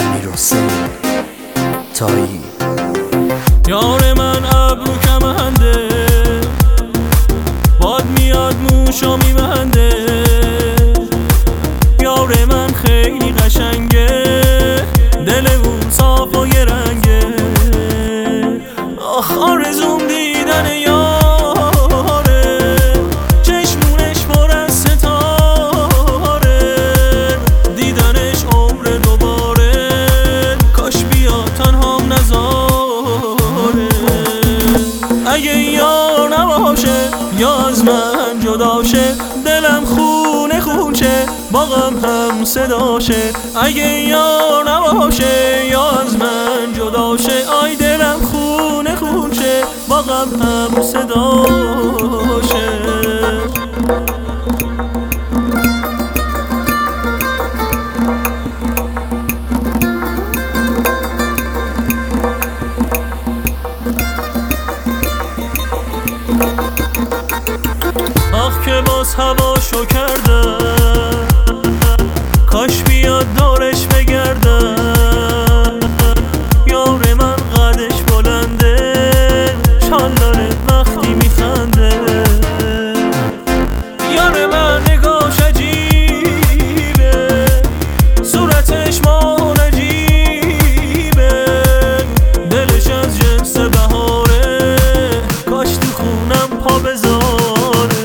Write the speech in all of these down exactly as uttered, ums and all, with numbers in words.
امیرحسین تایی. یار من ابرو کمنده، باد میاد موشو میبنده. یار من خیلی قشنگه، دل اون صاف و یه رنگه. آخ آرزوم دیدن یاره، چشمونش پر از ستاره. دیدنش عمر دوباره، کاش بیا تنهام نذاره. اگه یار نباشه یا از من جداشه، دلم خونه خونشه باغم هم صداشه. اگه یار نباشه یا از من جداشه، آی دلم خونه خونشه باغم هم صداشه. آخ که باز هواشو کردم، کاش بیاد دارش بگردم. یار من قدش بلنده، شالاره وقتی میخنده. یار من نگاش عجیبه، صورتش ماه نجیبه. دلش از جنس بهاره، کاش تو خونم پا بذاره.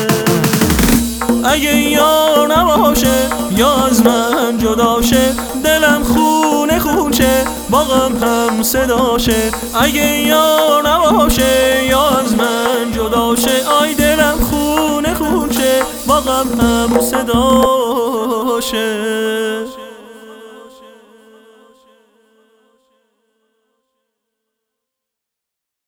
اگه یار نباشه یا از من جداشه، دلم خونه خونشه باغم هم صداشه. اگه یار نباشه یا از من جداشه، آی دلم خونه خونشه باغم هم صداشه.